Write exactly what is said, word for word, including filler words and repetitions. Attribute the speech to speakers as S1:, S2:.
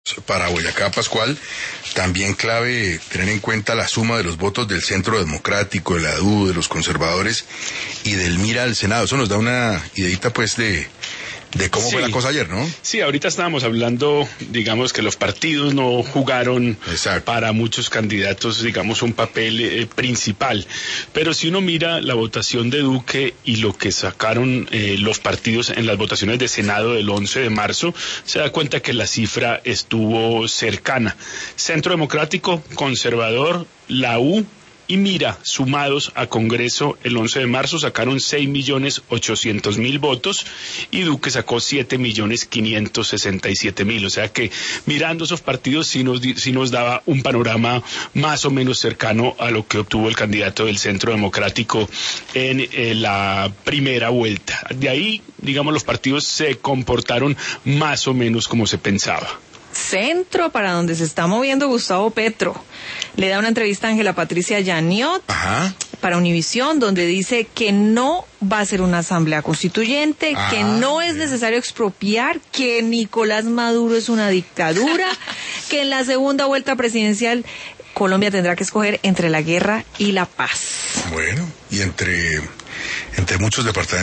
S1: para Boyacá, Pascual. También clave tener en cuenta la suma de los votos del Centro Democrático, de la U, de los conservadores y del Mira al Senado. Eso nos da una ideita, pues, de... de cómo sí. fue la cosa ayer, ¿no?
S2: Sí, ahorita estábamos hablando, digamos, que los partidos no jugaron
S1: Exacto.
S2: para muchos candidatos, digamos, un papel eh, principal. Pero si uno mira la votación de Duque y lo que sacaron eh, los partidos en las votaciones de Senado del once de marzo, se da cuenta que la cifra estuvo cercana. Centro Democrático, Conservador, la U y Mira, sumados a Congreso el once de marzo, sacaron seis millones ochocientos mil votos y Duque sacó siete millones quinientos sesenta y siete mil. O sea que mirando esos partidos sí nos, sí nos daba un panorama más o menos cercano a lo que obtuvo el candidato del Centro Democrático en eh, la primera vuelta. De ahí, digamos, los partidos se comportaron más o menos como se pensaba.
S3: Centro, para donde se está moviendo Gustavo Petro. Le da una entrevista a Ángela Patricia Yaniot
S1: Ajá.
S3: para Univisión, donde dice que no va a ser una asamblea constituyente, ah, que no es necesario expropiar, que Nicolás Maduro es una dictadura, que en la segunda vuelta presidencial Colombia tendrá que escoger entre la guerra y la paz.
S1: Bueno, y entre, entre muchos departamentos